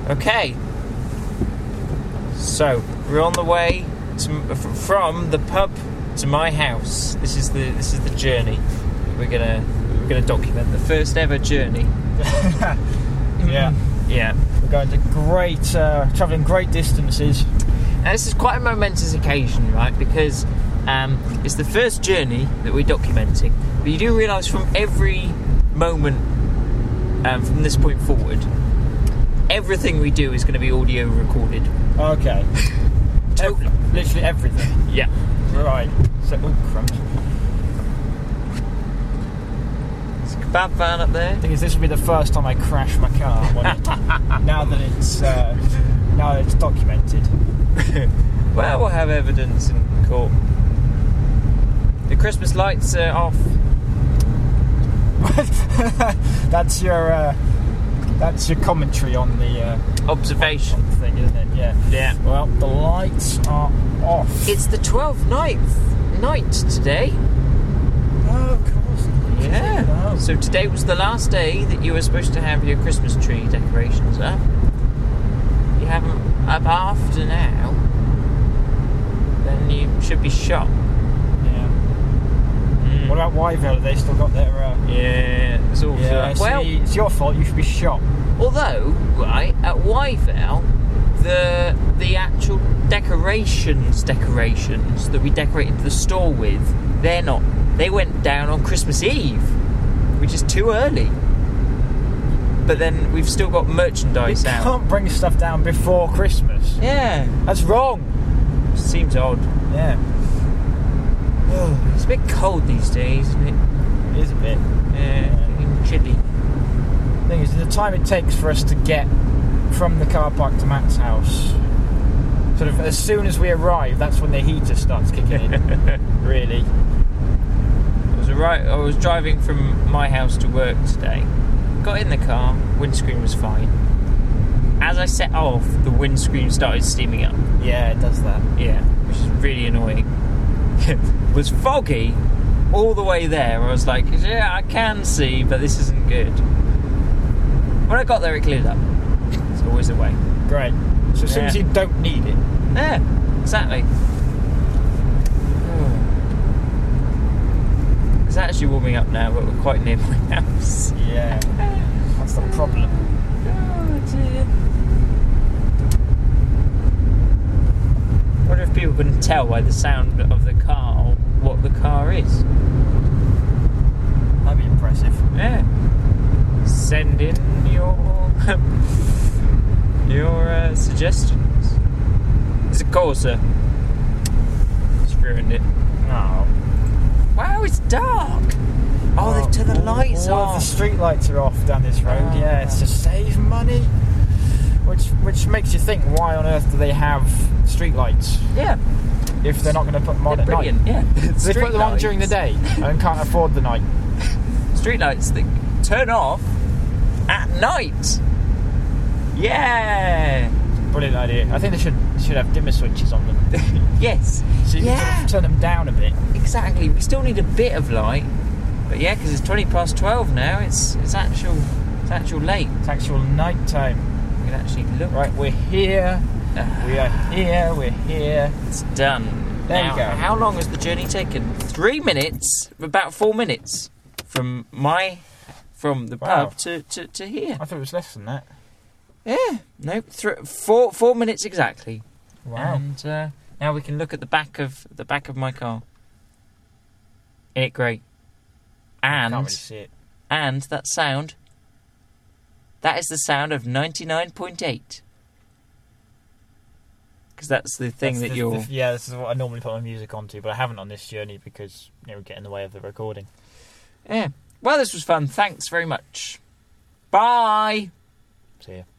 Okay. So we're on the way from the pub to my house. This is the journey. We're gonna document the first ever journey. Yeah. Yeah. We're going to travelling great distances. Now this is quite a momentous occasion, right? Because it's the first journey that we're documenting. But you do realise from every moment from this point forward, everything we do is going to be audio recorded. Okay. Literally everything. Yeah. Right. So, crumbs. There's a kebab van up there. The thing is, this will be the first time I crash my car. Now that it's documented. Well, we'll have evidence in court. The Christmas lights are off. That's your commentary on the Observation thing, isn't it? Yeah. Yeah. Well, the lights are off. It's the 12th night today. Oh, of course. Yeah. Oh. So today was the last day that you were supposed to have your Christmas tree decorations up. You have them up after now. Then you should be shot. Yeah. What about Wyville? Have they still got their? Yeah. It's all well. See, it's your fault. You should be shot. Although, right at Wyville, the actual decorations that we decorated the store with, they're not. They went down on Christmas Eve, which is too early. But then we've still got merchandise out. You can't bring stuff down before Christmas. Yeah, That's wrong. seems odd. Yeah. It's a bit cold these days, isn't it? It is a bit. Yeah, chilly. The thing is, the time it takes for us to get from the car park to Matt's house, sort of as soon as we arrive, that's when the heater starts kicking in. Really. I was driving from my house to work today. Got in the car, windscreen was fine. As I set off, the windscreen started steaming up. Yeah, it does that. Yeah, which is really annoying. It was foggy all the way there. I was like, yeah, I can see, but this isn't good. When I got there, it cleared up. It's always the way. Great. So as soon as you don't need it. Yeah, exactly. It's actually warming up now, but we're quite near my house. Yeah. That's the problem. Oh dear. I wonder if people can tell by the sound of the car what the car is. That'd be impressive. Yeah. Send in your suggestions. It's a Corsa. It's ruined it. Oh. Wow, it's dark. Oh, they've turned the lights all off. The street lights are off down this road. Yeah, it's to save money. Which makes you think, why on earth do they have street lights? Yeah. If they're not going to put them on at night. Yeah. They put them on during the day and can't afford the night. Street lights that turn off at night. Yeah. Brilliant idea. I think they should have dimmer switches on them. Yes. So you can sort of turn them down a bit. Exactly. We still need a bit of light. But yeah, because it's 12:20 now. It's actual late. It's actual night time. We can actually look. Right, we're here. We are here. We're here. It's done. There now, you go. How long has the journey taken? 3 minutes. About 4 minutes from the pub to here. I thought it was less than that. Yeah. No. 4 minutes exactly. Wow. And now we can look at the back of my car. Ain't it great? And Can't really see it. And that sound. That is the sound of 99.8. Because that's the thing yeah, this is what I normally put my music onto, but I haven't on this journey because it would get in the way of the recording. Yeah. Well, this was fun. Thanks very much. Bye. See ya.